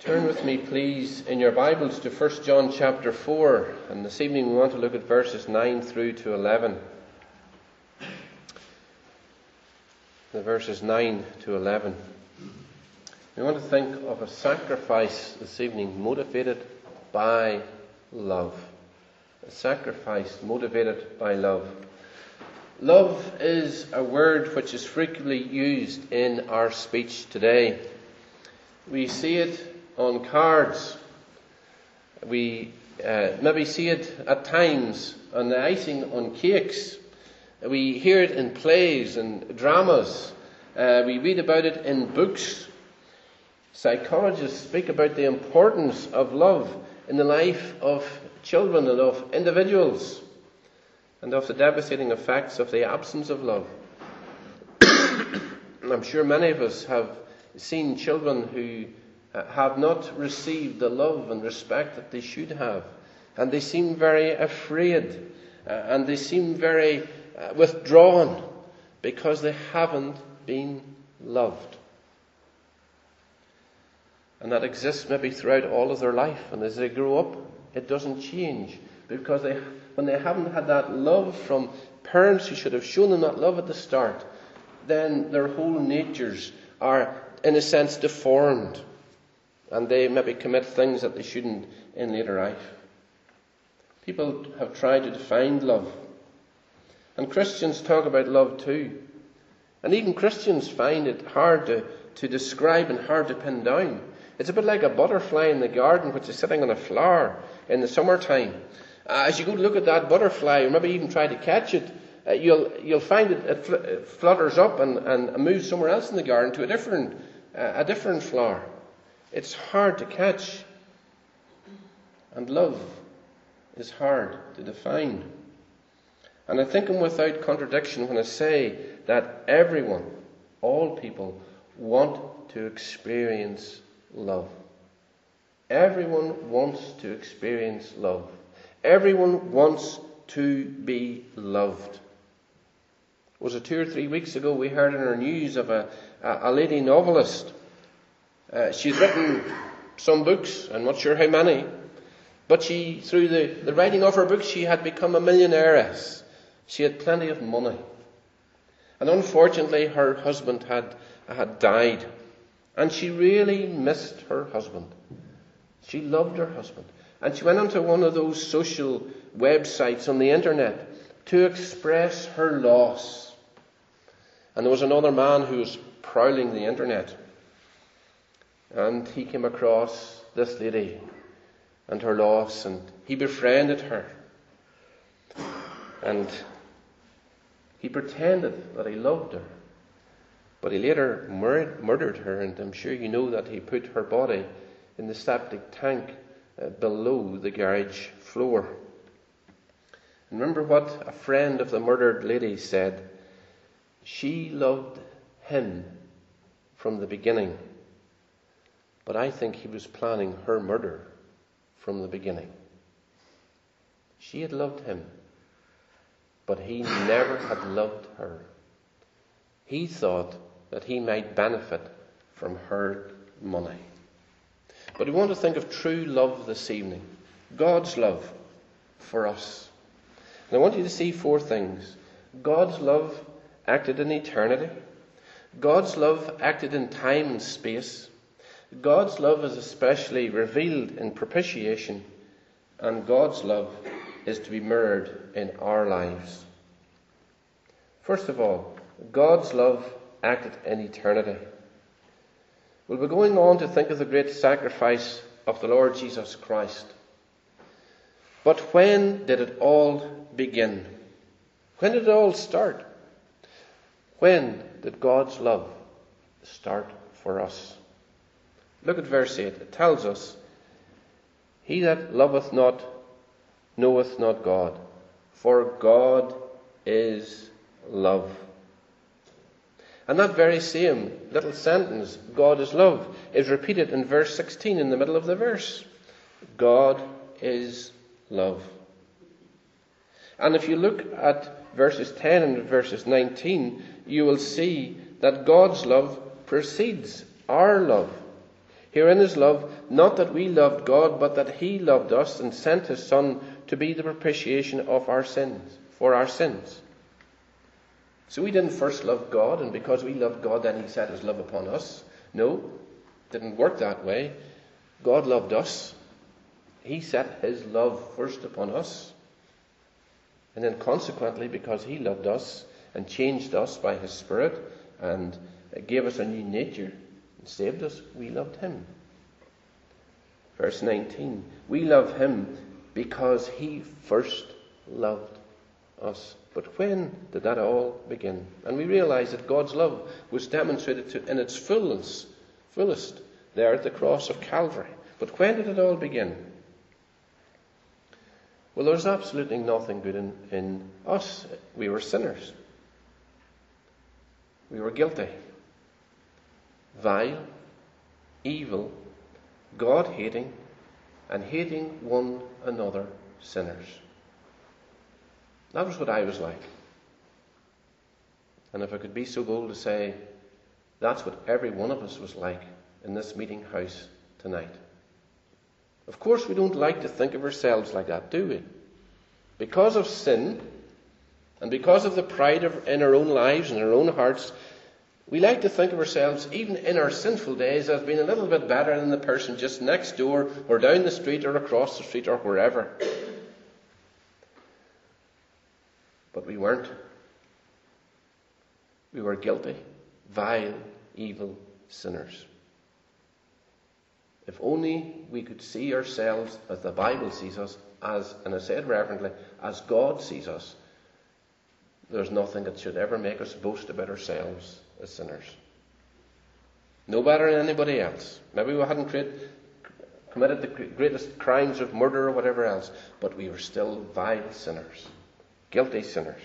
Turn with me, please, in your Bibles to 1 John chapter 4. And this evening we want to look at verses 9 through to 11. The verses 9 to 11. We want to think of a sacrifice this evening motivated by love. A sacrifice motivated by love. Love is a word which is frequently used in our speech today. We see it on cards. We maybe see it at times on the icing on cakes. We hear it in plays and dramas. We read about it in books. Psychologists speak about the importance of love in the life of children and of individuals, and of the devastating effects of the absence of love. I'm sure many of us have seen children who have not received the love and respect that they should have, and they seem very afraid, and they seem very withdrawn because they haven't been loved. And that exists maybe throughout all of their life, and as they grow up it doesn't change, because when they haven't had that love from parents who should have shown them that love at the start, then their whole natures are in a sense deformed, and they maybe commit things that they shouldn't in later life. People have tried to define love, and Christians talk about love too, and even Christians find it hard to describe and hard to pin down. It's a bit like a butterfly in the garden which is sitting on a flower in the summertime. As you go to look at that butterfly, or maybe even try to catch it, you'll find it flutters up and moves somewhere else in the garden to a different flower. It's hard to catch, and love is hard to define. And I think I'm without contradiction when I say that everyone, all people, want to experience love. Everyone wants to experience love. Everyone wants to be loved. Was it 2 or 3 weeks ago we heard in our news of a lady novelist. She's written some books, I'm not sure how many, but through the writing of her books, she had become a millionairess. She had plenty of money. And unfortunately her husband had died. And she really missed her husband. She loved her husband. And she went onto one of those social websites on the internet to express her loss. And there was another man who was prowling the internet. And he came across this lady and her loss, and he befriended her. And he pretended that he loved her. But he later murdered her, and I'm sure you know that he put her body in the septic tank below the garage floor. And remember what a friend of the murdered lady said. She loved him from the beginning, but I think he was planning her murder from the beginning. She had loved him, but he never had loved her. He thought that he might benefit from her money. But we want to think of true love this evening. God's love for us. And I want you to see 4 things. God's love acted in eternity. God's love acted in time and space. God's love is especially revealed in propitiation. And God's love is to be mirrored in our lives. First of all, God's love acted in eternity. We'll be going on to think of the great sacrifice of the Lord Jesus Christ. But when did it all begin? When did it all start? When did God's love start for us? Look at verse 8. It tells us, He that loveth not knoweth not God, for God is love. And that very same little sentence, God is love, is repeated in verse 16 in the middle of the verse. God is love. And if you look at verses 10 and verses 19, you will see that God's love precedes our love. Herein is love, not that we loved God, but that he loved us and sent his Son to be the propitiation of our sins, for our sins. So we didn't first love God, and because we loved God, then he set his love upon us. No, it didn't work that way. God loved us. He set his love first upon us. And then consequently, because he loved us and changed us by his Spirit and gave us a new nature and saved us, we loved him. Verse 19, we love him because he first loved us. But when did that all begin? And we realize that God's love was demonstrated in its fullest there at the cross of Calvary. But when did it all begin? Well, there's absolutely nothing good in us. We were sinners. We were guilty, vile, evil, God-hating, and hating one another sinners. That was what I was like. And if I could be so bold to say, that's what every one of us was like in this meeting house tonight. Of course, we don't like to think of ourselves like that, do we? Because of sin, and because of the pride in our own lives and our own hearts, we like to think of ourselves, even in our sinful days, as being a little bit better than the person just next door, or down the street, or across the street, or wherever. But we weren't. We were guilty, vile, evil sinners. If only we could see ourselves as the Bible sees us, as, and I say it reverently, as God sees us, there's nothing that should ever make us boast about ourselves as sinners. No better than anybody else. Maybe we hadn't committed the greatest crimes of murder or whatever else, but we were still vile sinners, guilty sinners.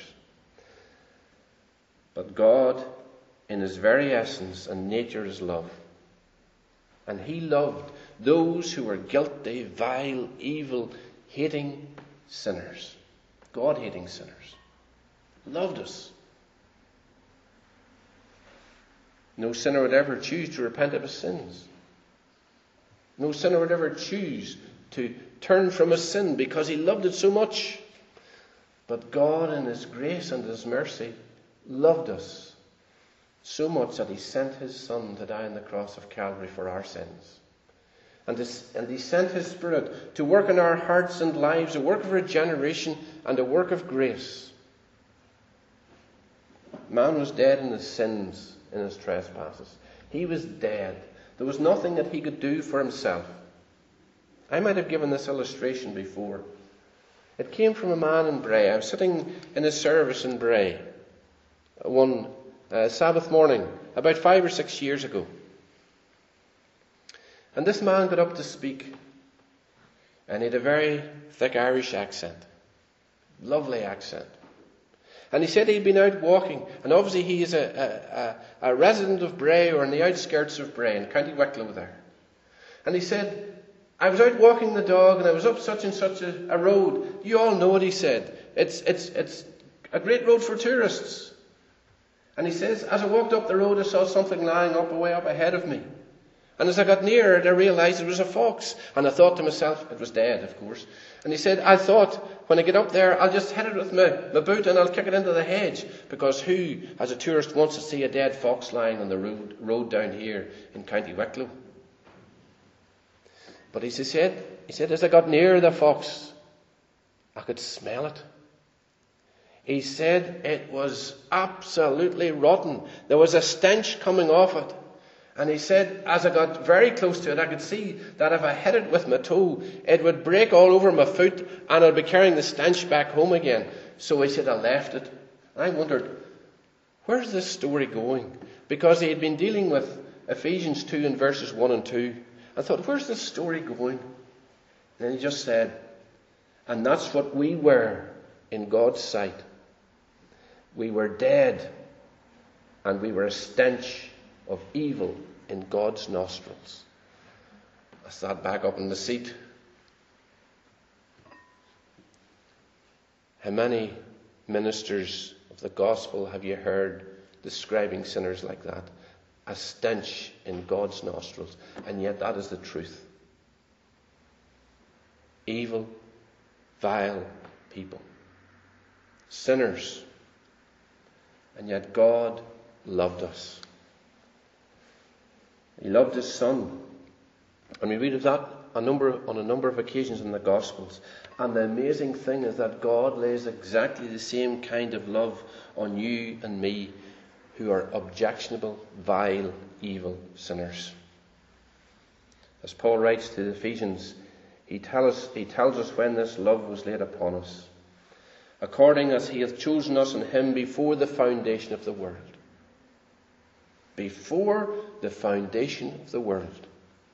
But God, in his very essence and nature, is love. And he loved those who were guilty, vile, evil, hating sinners. God-hating sinners. Loved us. No sinner would ever choose to repent of his sins. No sinner would ever choose to turn from his sin because he loved it so much. But God, in his grace and his mercy, loved us so much that he sent his Son to die on the cross of Calvary for our sins. And he sent his Spirit to work in our hearts and lives, a work of regeneration and a work of grace. Man was dead in his sins, in his trespasses. He was dead. There was nothing that he could do for himself. I might have given this illustration before. It came from a man in Bray. I was sitting in a service in Bray one Sabbath morning, about 5 or 6 years ago. And this man got up to speak, and he had a very thick Irish accent. Lovely accent. And he said he'd been out walking, and obviously he is a resident of Bray, or in the outskirts of Bray, in County Wicklow there. And he said, I was out walking the dog, and I was up such and such a road. You all know what he said. It's a great road for tourists. And he says, as I walked up the road, I saw something lying way up ahead of me. And as I got near it, I realized it was a fox. And I thought to myself, it was dead, of course. And he said, I thought, when I get up there, I'll just hit it with my boot and I'll kick it into the hedge. Because who, as a tourist, wants to see a dead fox lying on the road down here in County Wicklow? But he said, as I got near the fox, I could smell it. He said it was absolutely rotten. There was a stench coming off it. And he said, as I got very close to it, I could see that if I hit it with my toe, it would break all over my foot and I'd be carrying the stench back home again. So he said, I left it. And I wondered, where's this story going? Because he had been dealing with Ephesians 2 and verses 1 and 2. I thought, where's this story going? And then he just said, and that's what we were in God's sight. We were dead, and we were a stench of evil in God's nostrils. I sat back up in the seat. How many ministers of the gospel have you heard describing sinners like that? a stench in God's nostrils. And yet that is the truth. Evil, vile people. Sinners. And yet God loved us. He loved his Son. And we read of that on a number of occasions in the Gospels. And the amazing thing is that God lays exactly the same kind of love on you and me, who are objectionable, vile, evil sinners. As Paul writes to the Ephesians, he tells us when this love was laid upon us, according as he hath chosen us in him before the foundation of the world. Before the foundation of the world.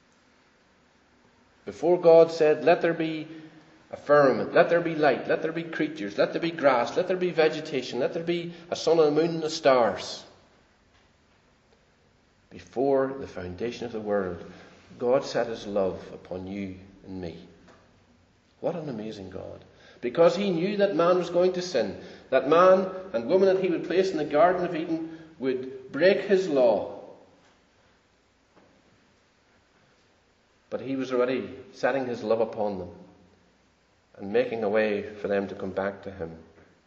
Before God said, let there be a firmament, let there be light, let there be creatures, let there be grass, let there be vegetation, let there be a sun and a moon and the stars. Before the foundation of the world, God set his love upon you and me. What an amazing God. Because he knew that man was going to sin, that man and woman that he would place in the Garden of Eden would break his law. But he was already setting his love upon them and making a way for them to come back to him.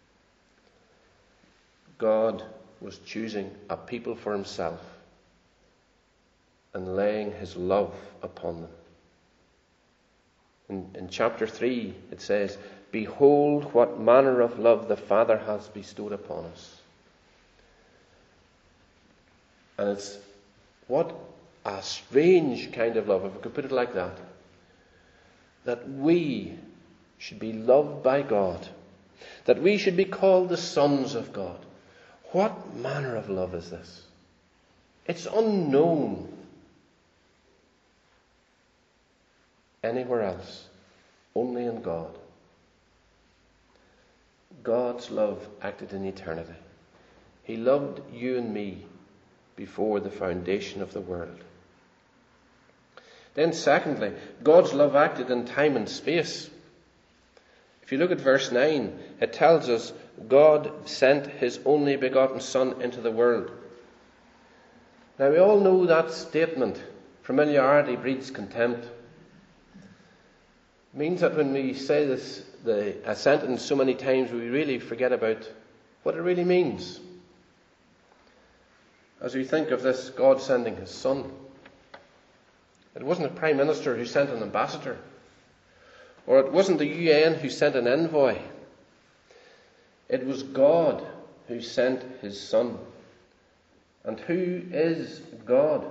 God was choosing a people for himself and laying his love upon them. In chapter 3 it says, behold what manner of love the Father has bestowed upon us. And it's what a strange kind of love, if I could put it like that. That we should be loved by God. That we should be called the sons of God. What manner of love is this? It's unknown anywhere else. Only in God. God's love acted in eternity. He loved you and me before the foundation of the world. Then secondly, God's love acted in time and space. If you look at verse 9, it tells us God sent his only begotten Son into the world. Now we all know that statement, familiarity breeds contempt. It means that when we say a sentence so many times, we really forget about what it really means. As we think of this God sending his Son, it wasn't a prime minister who sent an ambassador, or it wasn't the UN who sent an envoy. It was God who sent his Son. And who is God?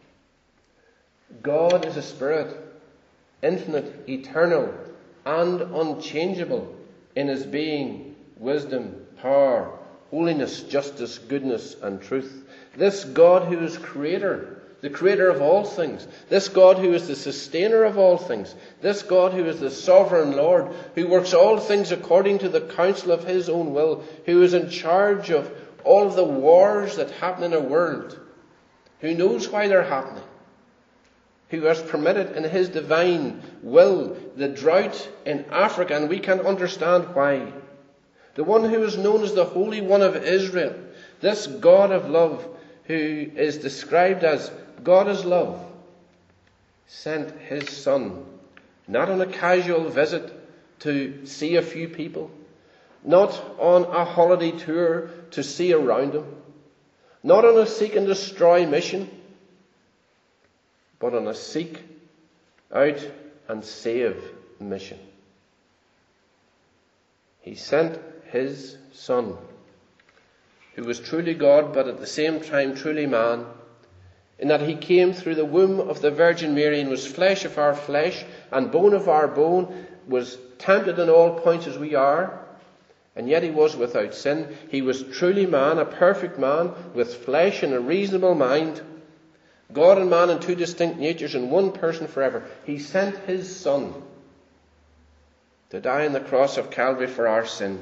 God is a spirit, infinite, eternal, and unchangeable in his being, wisdom, power, holiness, justice, goodness, and truth. This God who is creator, the creator of all things. This God who is the sustainer of all things. This God who is the sovereign Lord, who works all things according to the counsel of his own will, who is in charge of all of the wars that happen in our world, who knows why they're happening, who has permitted in his divine will the drought in Africa, and we can't understand why. The one who is known as the Holy One of Israel, this God of love, who is described as God is love, sent his Son, not on a casual visit to see a few people, not on a holiday tour to see around him, not on a seek and destroy mission, but on a seek out and save mission. He sent his Son, who was truly God, but at the same time truly man, in that he came through the womb of the Virgin Mary and was flesh of our flesh and bone of our bone, was tempted in all points as we are, and yet he was without sin. He was truly man, a perfect man, with flesh and a reasonable mind, God and man in two distinct natures in one person forever. He sent his Son to die on the cross of Calvary for our sin.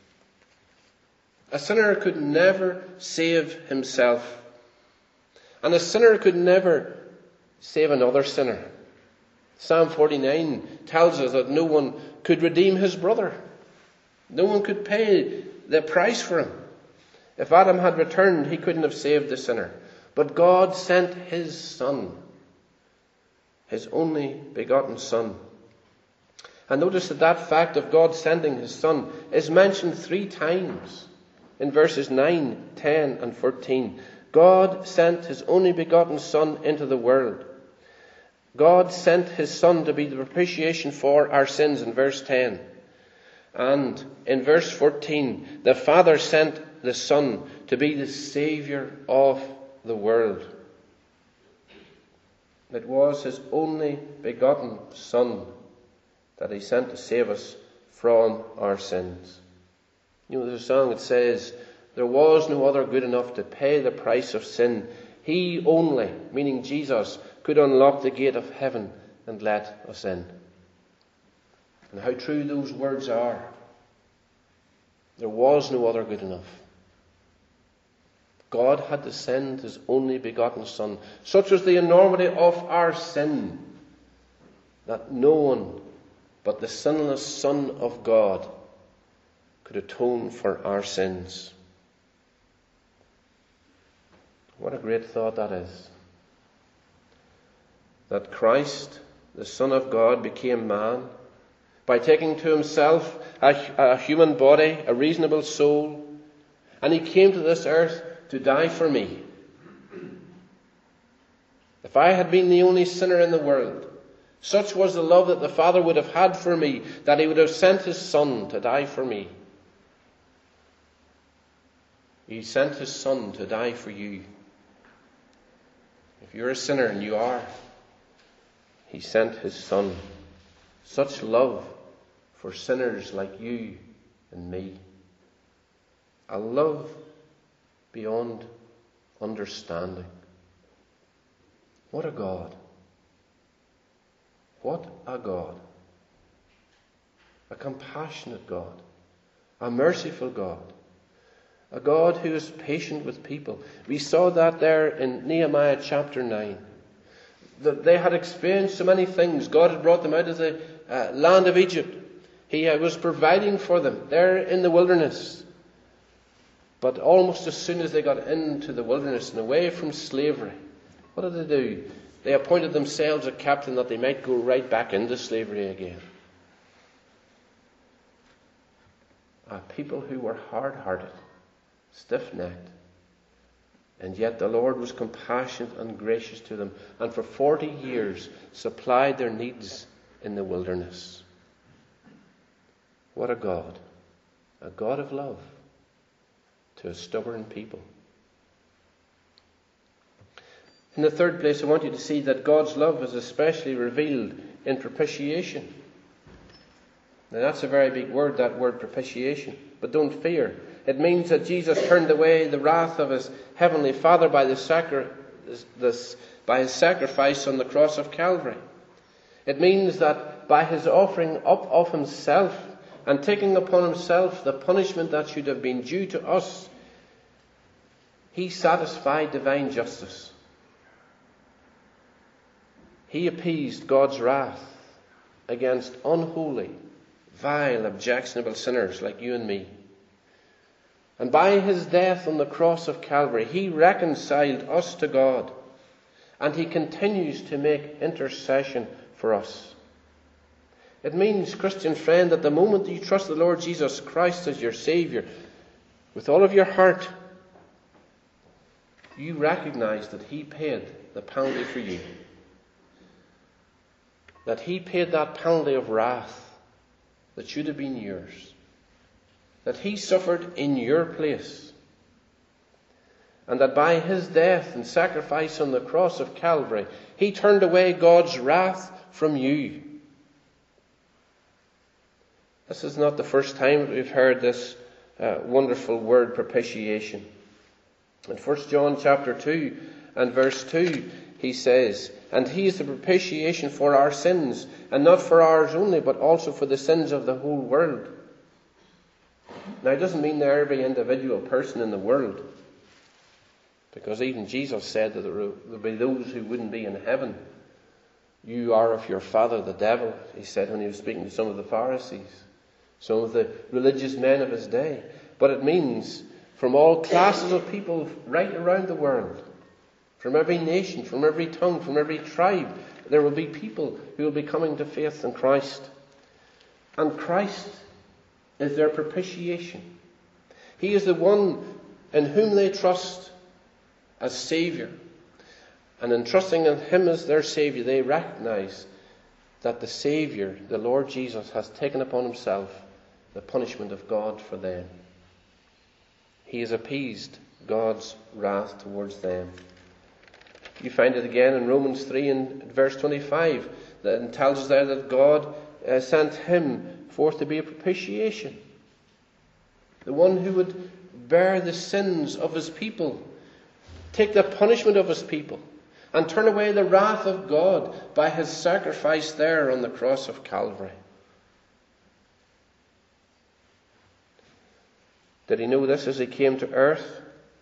A sinner could never save himself. And a sinner could never save another sinner. Psalm 49 tells us that no one could redeem his brother. No one could pay the price for him. If Adam had returned, he couldn't have saved the sinner. But God sent his Son, his only begotten Son. And notice that fact of God sending his Son is mentioned 3 times in verses 9, 10 and 14. God sent his only begotten Son into the world. God sent his Son to be the propitiation for our sins in verse 10. And in verse 14, the Father sent the Son to be the Saviour of the world. It was his only begotten Son that he sent to save us from our sins. You know, there's a song that says, there was no other good enough to pay the price of sin. He only, meaning Jesus, could unlock the gate of heaven and let us in. And how true those words are. There was no other good enough. God had to send his only begotten Son. Such was the enormity of our sin that no one but the sinless Son of God could atone for our sins. What a great thought that is. That Christ, the Son of God, became man by taking to himself a human body, a reasonable soul, and he came to this earth to die for me. If I had been the only sinner in the world, such was the love that the Father would have had for me, that he would have sent his Son to die for me. He sent his Son to die for you. If you're a sinner, and you are, he sent his Son. Such love for sinners like you and me. A love beyond understanding. What a God. What a God. A compassionate God. A merciful God. A God who is patient with people. We saw that there in Nehemiah chapter 9. That they had experienced so many things. God had brought them out of the land of Egypt. He was providing for them there in the wilderness. But almost as soon as they got into the wilderness and away from slavery, what did they do? They appointed themselves a captain that they might go right back into slavery again. A people who were hard-hearted, stiff-necked. And yet the Lord was compassionate and gracious to them, and for 40 years supplied their needs in the wilderness. What a God. A God of love to a stubborn people. In the third place, I want you to see that God's love is especially revealed in propitiation. Now that's a very big word, that word propitiation. But don't fear. It means that Jesus turned away the wrath of his heavenly Father by his sacrifice on the cross of Calvary. It means that by his offering up of himself and taking upon himself the punishment that should have been due to us, he satisfied divine justice. He appeased God's wrath against unholy, vile, objectionable sinners like you and me. And by his death on the cross of Calvary, he reconciled us to God. And he continues to make intercession for us. It means, Christian friend, that the moment you trust the Lord Jesus Christ as your Saviour, with all of your heart, you recognize that he paid the penalty for you. That he paid that penalty of wrath that should have been yours. That he suffered in your place. And that by his death and sacrifice on the cross of Calvary, he turned away God's wrath from you. This is not the first time that we've heard this wonderful word propitiation. In 1 John chapter 2 and verse 2, he says, "And he is the propitiation for our sins, and not for ours only, but also for the sins of the whole world." Now, it doesn't mean they're every individual person in the world, because even Jesus said that there will be those who wouldn't be in heaven. You are of your father, the devil, he said when he was speaking to some of the Pharisees, some of the religious men of his day. But it means from all classes of people right around the world. from every nation, from every tongue, from every tribe. There will be people who will be coming to faith in Christ. And Christ is their propitiation. He is the one in whom they trust as Saviour. And in trusting in Him as their Saviour, they recognize that the Saviour, the Lord Jesus, has taken upon Himself the punishment of God for them. He has appeased God's wrath towards them. You find it again in Romans 3 and verse 25. That tells us there that God sent Him forth to be a propitiation. The one who would bear the sins of His people, take the punishment of His people, and turn away the wrath of God by His sacrifice there on the cross of Calvary. Did He know this as He came to earth?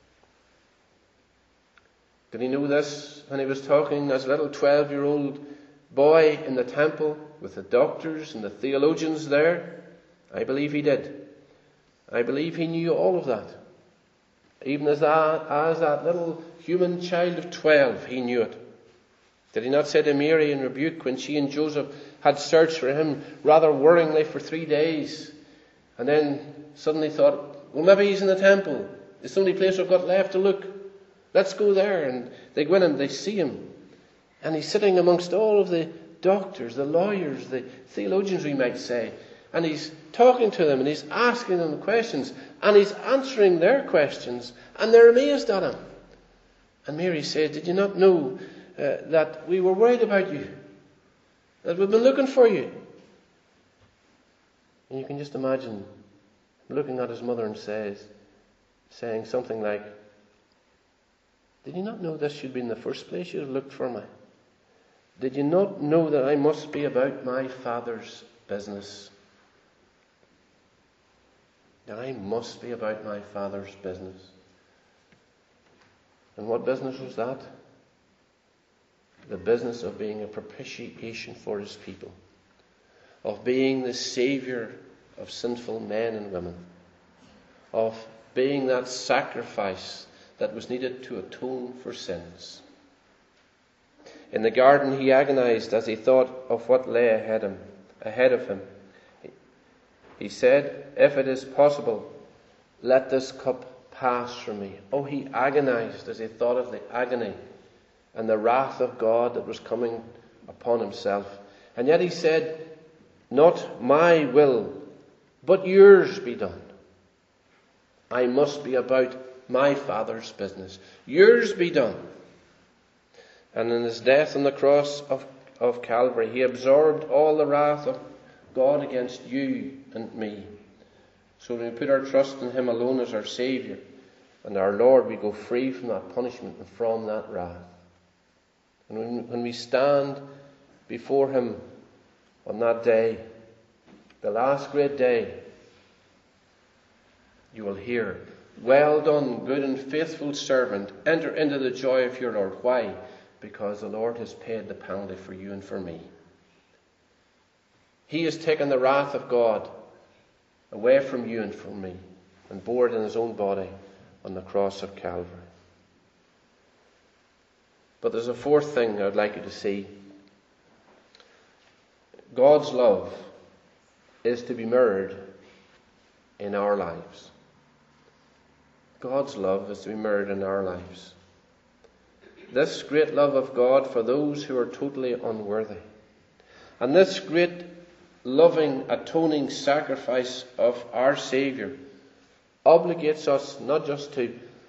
Did He know this when He was talking as a little 12-year-old boy in the temple with the doctors and the theologians there? I believe He did. I believe He knew all of that. Even as that little human child of 12, He knew it. Did He not say to Mary in rebuke when she and Joseph had searched for Him rather worryingly for 3 days, and then suddenly thought, well, maybe He's in the temple. It's the only place we've got left to look. Let's go there. And they go in and they see Him. And He's sitting amongst all of the doctors, the lawyers, the theologians, we might say. And He's talking to them and He's asking them questions. And He's answering their questions. And they're amazed at Him. And Mary said, did you not know that we were worried about you? That we've been looking for you? And you can just imagine looking at His mother and saying something like, did you not know this should be in the first place you have looked for me? Did you not know that I must be about my Father's business? That I must be about my Father's business. And what business was that? The business of being a propitiation for His people. Of being the Saviour of sinful men and women. Of being that sacrifice that was needed to atone for sins. In the garden He agonized as He thought of what lay ahead of Him. He said, if it is possible, let this cup pass from me. Oh, He agonized as He thought of the agony and the wrath of God that was coming upon Himself. And yet He said, not my will, but yours be done. I must be about my Father's business. Yours be done. And in His death on the cross of Calvary, He absorbed all the wrath of God against you and me. So when we put our trust in Him alone as our Saviour and our Lord, we go free from that punishment and from that wrath. And when we stand before Him on that day, the last great day, you will hear, well done, good and faithful servant. Enter into the joy of your Lord. Why? Because the Lord has paid the penalty for you and for me. He has taken the wrath of God away from you and from me and bore it in His own body on the cross of Calvary. But there's a fourth thing I would like you to see. God's love is to be mirrored in our lives. God's love is to be mirrored in our lives. This great love of God for those who are totally unworthy. And this great loving, atoning sacrifice of our Saviour obligates us not just to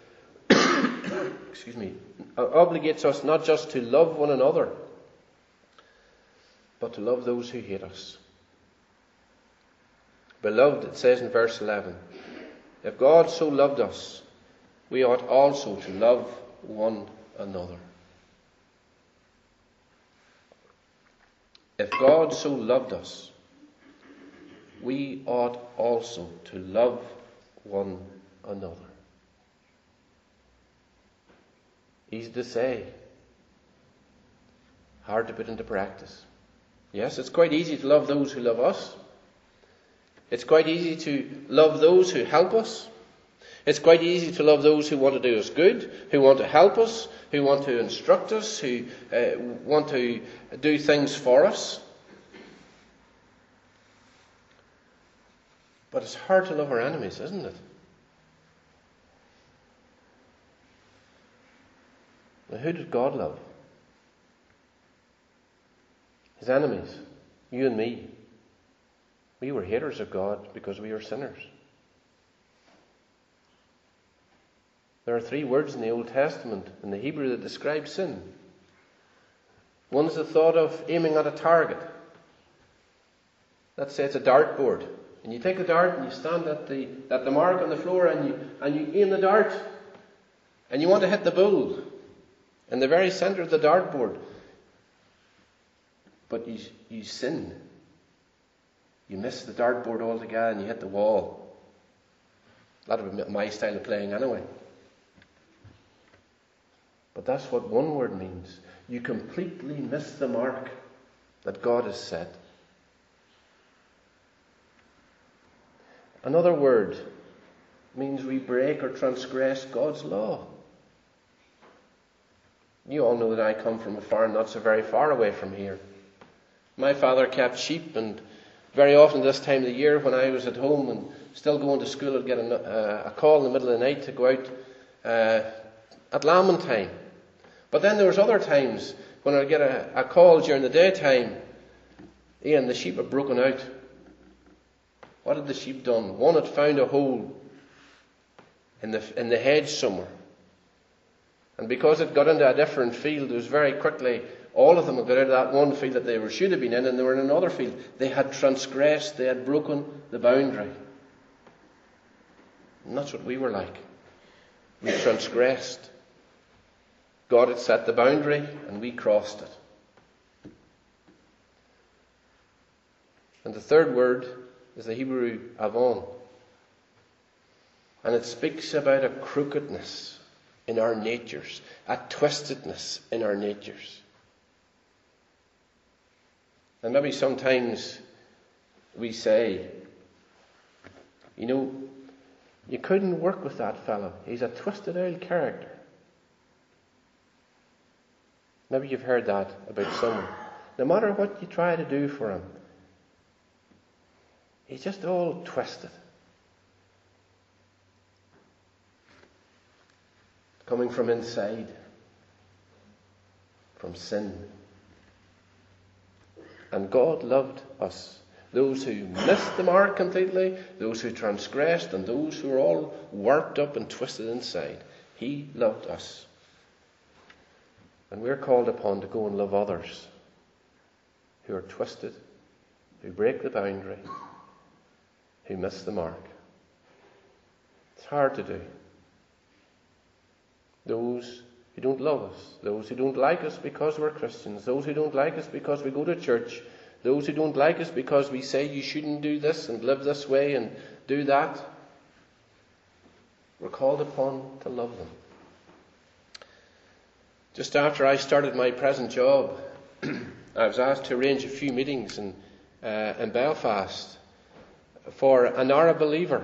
obligates us not just to love one another, but to love those who hate us. Beloved, it says in verse 11, if God so loved us, we ought also to love one another. If God so loved us, we ought also to love one another. Easy to say, hard to put into practice. Yes, it's quite easy to love those who love us. It's quite easy to love those who help us, It's quite easy to love those who want to do us good, who want to help us, who want to instruct us, who want to do things for us. But it's hard to love our enemies, isn't it? Now, who did God love? His enemies, you and me. We were haters of God because we were sinners. There are 3 words in the Old Testament, in the Hebrew, that describe sin. One is the thought of aiming at a target. Let's say it's a dartboard. And you take the dart and you stand at the mark on the floor and you aim the dart. And you want to hit the bull in the very centre of the dartboard. But you sin. You miss the dartboard altogether and you hit the wall. That would be my style of playing anyway. But that's what one word means. You completely miss the mark that God has set. Another word means we break or transgress God's law. You all know that I come from a farm not so very far away from here. My father kept sheep, and very often this time of the year when I was at home and still going to school, I'd get a call in the middle of the night to go out at lambing time. But then there was other times when I'd get a call during the daytime. Ian, the sheep had broken out. What had the sheep done? One had found a hole in the hedge somewhere. And because it got into a different field, it was very quickly, all of them had got out of that one field that they should have been in, and they were in another field. They had transgressed, they had broken the boundary. And that's what we were like. We transgressed. God had set the boundary, and we crossed it. And the third word is the Hebrew avon. And it speaks about a crookedness in our natures, a twistedness in our natures. And maybe sometimes we say, you couldn't work with that fellow. He's a twisted old character. Maybe you've heard that about someone. No matter what you try to do for him, he's just all twisted. Coming from inside, from sin. And God loved us. Those who missed the mark completely, those who transgressed, and those who were all warped up and twisted inside. He loved us. And we're called upon to go and love others who are twisted, who break the boundary, who miss the mark. It's hard to do. Those who don't love us, those who don't like us because we're Christians, those who don't like us because we go to church, those who don't like us because we say you shouldn't do this and live this way and do that. We're called upon to love them. Just after I started my present job, I was asked to arrange a few meetings in Belfast for an Arab believer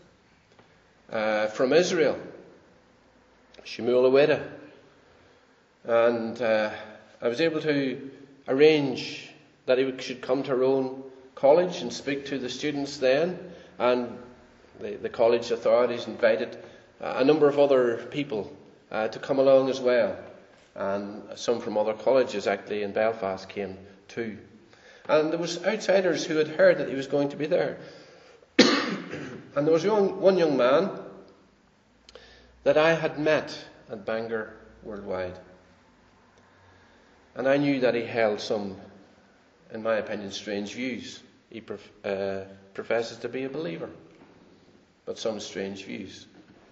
from Israel, Shmuel Aweda. And I was able to arrange that he should come to our own college and speak to the students then. And the college authorities invited a number of other people to come along as well. And some from other colleges actually in Belfast came too. And there was outsiders who had heard that he was going to be there. And there was one young man that I had met at Bangor Worldwide. And I knew that he held some, in my opinion, strange views. He professes to be a believer, but some strange views.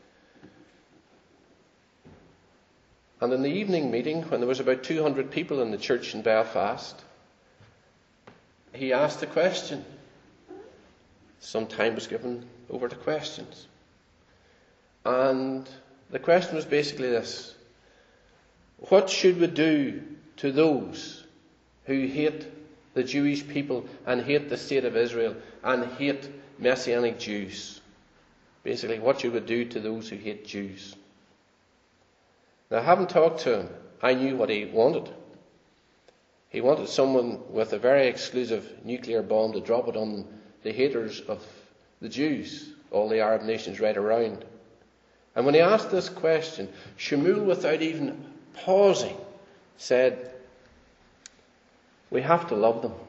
And in the evening meeting, when there was about 200 people in the church in Belfast, he asked a question. Some time was given over to questions. And the question was basically this: what should we do to those who hate the Jewish people and hate the state of Israel and hate Messianic Jews? Basically, what you would do to those who hate Jews. Now, I haven't talked to him. I knew what he wanted. He wanted someone with a very exclusive nuclear bomb to drop it on the haters of the Jews, all the Arab nations right around. And when he asked this question, Shmuel, without even pausing, said, we have to love them.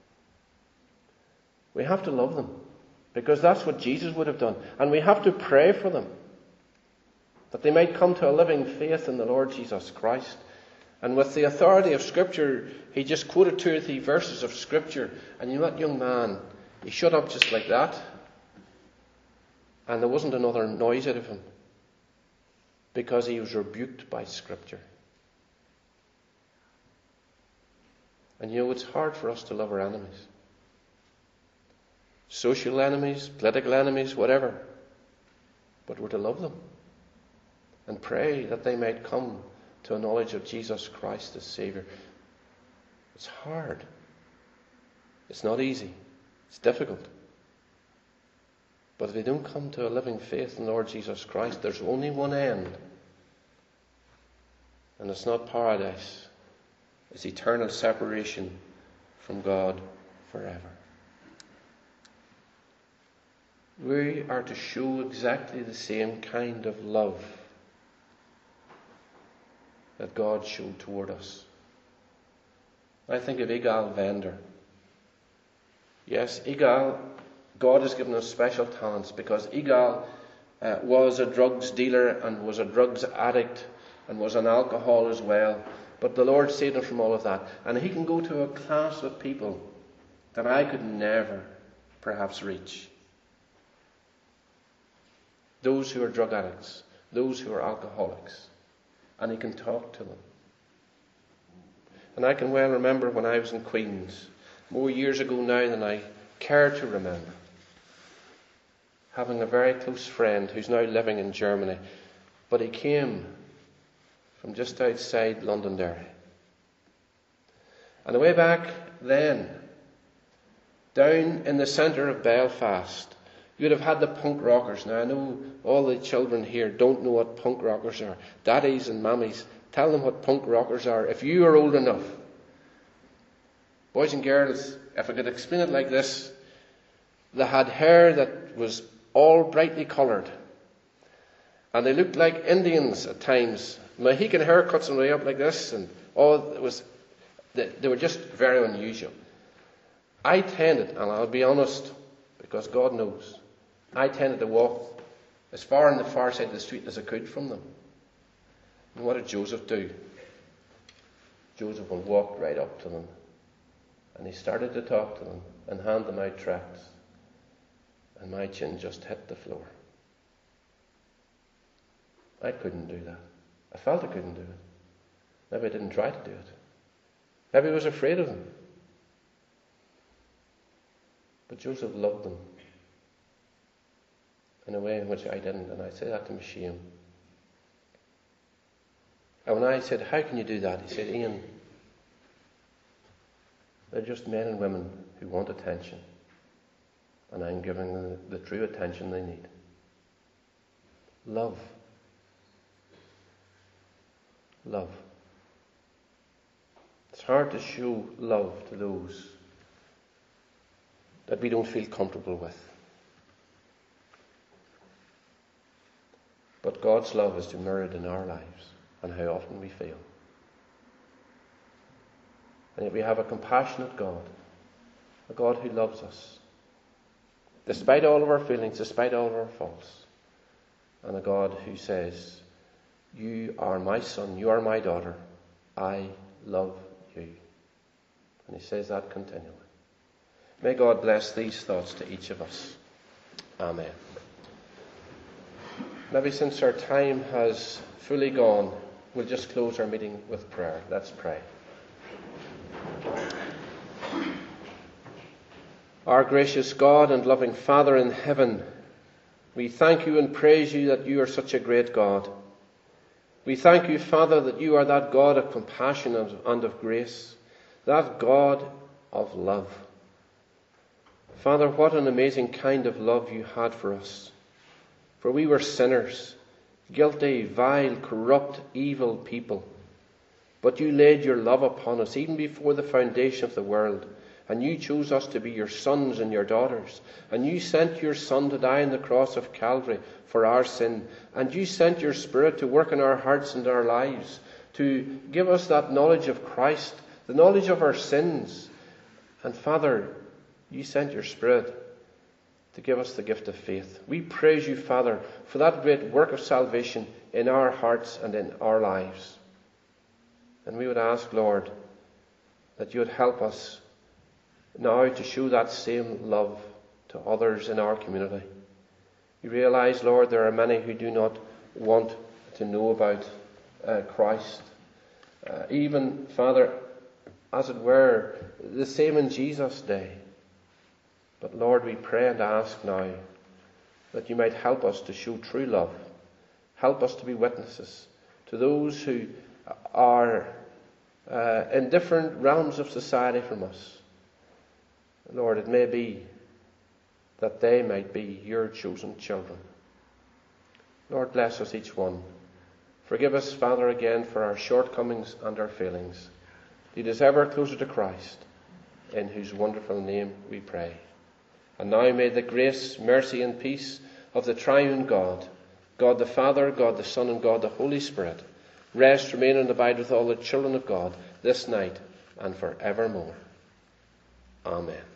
We have to love them. Because that's what Jesus would have done. And we have to pray for them, that they might come to a living faith in the Lord Jesus Christ. And with the authority of Scripture, he just quoted 2 or 3 verses of Scripture. And you know that young man, he shut up just like that. And there wasn't another noise out of him. Because he was rebuked by Scripture. And you know, it's hard for us to love our enemies. Social enemies, political enemies, whatever. But we're to love them. And pray that they might come to a knowledge of Jesus Christ as Saviour. It's hard. It's not easy. It's difficult. But if they don't come to a living faith in the Lord Jesus Christ, there's only one end. And it's not paradise. It's eternal separation from God forever. We are to show exactly the same kind of love that God showed toward us. I think of Igal Vender. Yes, Igal, God has given us special talents because Igal was a drugs dealer and was a drugs addict and was an alcohol as well. But the Lord saved him from all of that. And he can go to a class of people that I could never perhaps reach. Those who are drug addicts, those who are alcoholics. And he can talk to them. And I can well remember when I was in Queens, more years ago now than I care to remember, having a very close friend who's now living in Germany. But he came from just outside Londonderry. And way back then, down in the centre of Belfast, you'd have had the punk rockers. Now I know all the children here don't know what punk rockers are. Daddies and mummies, tell them what punk rockers are if you are old enough. Boys and girls, if I could explain it like this, they had hair that was all brightly coloured. And they looked like Indians at times. Mohican haircuts and way up like this, and they were just very unusual. I tended, and I'll be honest, because God knows, I tended to walk as far on the far side of the street as I could from them. And what did Joseph do? Joseph walked right up to them, and he started to talk to them and hand them out tracts. And my chin just hit the floor. I couldn't do that. I felt I couldn't do it. Maybe I didn't try to do it. Maybe I was afraid of them. But Joseph loved them in a way in which I didn't, and I say that to my shame. And when I said, how can you do that? He said, Ian, they're just men and women who want attention, and I'm giving them the true attention they need. Love. Love. It's hard to show love to those that we don't feel comfortable with. But God's love is to mirror it in our lives and how often we fail. And yet we have a compassionate God, a God who loves us, despite all of our feelings, despite all of our faults, and a God who says, you are my son, you are my daughter, I love you. And he says that continually. May God bless these thoughts to each of us. Amen. Maybe since our time has fully gone, we'll just close our meeting with prayer. Let's pray. Our gracious God and loving Father in heaven, we thank you and praise you that you are such a great God. We thank you, Father, that you are that God of compassion and of grace, that God of love. Father, what an amazing kind of love you had for us. For we were sinners, guilty, vile, corrupt, evil people. But you laid your love upon us even before the foundation of the world. And you chose us to be your sons and your daughters. And you sent your Son to die on the cross of Calvary for our sin. And you sent your Spirit to work in our hearts and our lives, to give us that knowledge of Christ, the knowledge of our sins. And Father, you sent your Spirit to give us the gift of faith. We praise you, Father, for that great work of salvation in our hearts and in our lives. And we would ask, Lord, that you would help us now to show that same love to others in our community. We realize, Lord, there are many who do not want to know about Christ. Even, Father, as it were, the same in Jesus' day. But Lord, we pray and ask now that you might help us to show true love. Help us to be witnesses to those who are in different realms of society from us. Lord, it may be that they might be your chosen children. Lord, bless us each one. Forgive us, Father, again for our shortcomings and our failings. Lead us ever closer to Christ, in whose wonderful name we pray. And now may the grace, mercy and peace of the triune God, God the Father, God the Son and God the Holy Spirit, rest, remain and abide with all the children of God this night and forevermore. Amen.